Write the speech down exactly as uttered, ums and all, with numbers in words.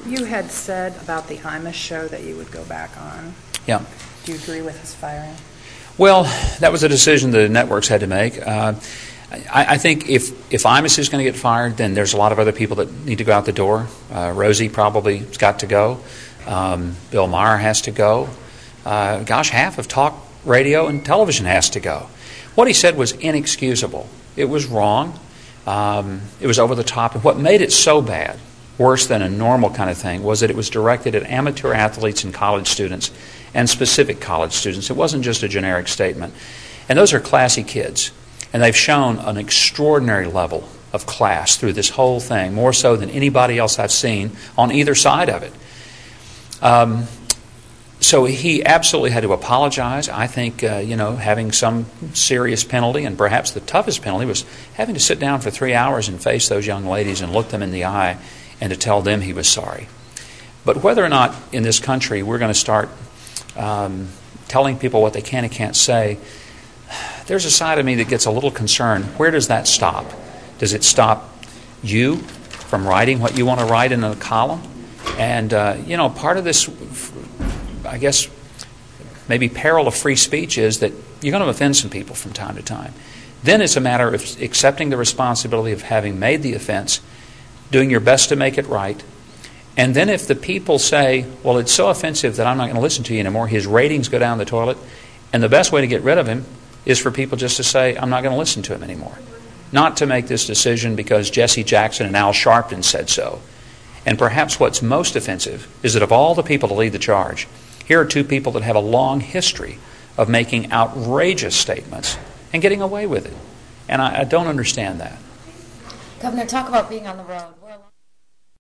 You had said about the Imus show that you would go back on. Yeah. Do you agree with his firing? Well, that was a decision the networks had to make. Uh, I, I think if, if Imus is going to get fired, then there's a lot of other people that need to go out the door. Uh, Rosie probably has got to go. Um, Bill Maher has to go. Uh, gosh, half of talk radio and television has to go. What he said was inexcusable. It was wrong. Um, it was over the top. And what made it so bad, worse than a normal kind of thing, was that it was directed at amateur athletes and college students and specific college students. It wasn't just a generic statement. And those are classy kids. And they've shown an extraordinary level of class through this whole thing, more so than anybody else I've seen on either side of it. Um, so he absolutely had to apologize. I think, uh, you know, having some serious penalty, and perhaps the toughest penalty, was having to sit down for three hours and face those young ladies and look them in the eye and to tell them he was sorry. But whether or not in this country we're going to start um, telling people what they can and can't say, there's a side of me that gets a little concerned. Where does that stop? Does it stop you from writing what you want to write in a column? And, uh, you know, part of this, I guess, maybe peril of free speech is that you're going to offend some people from time to time. Then it's a matter of accepting the responsibility of having made the offense, doing your best to make it right. And then if the people say, well, it's so offensive that I'm not going to listen to you anymore, his ratings go down the toilet, and the best way to get rid of him is for people just to say, I'm not going to listen to him anymore. Not to make this decision because Jesse Jackson and Al Sharpton said so. And perhaps what's most offensive is that of all the people to lead the charge, here are two people that have a long history of making outrageous statements and getting away with it. And I, I don't understand that. Governor, talk about being on the road. We're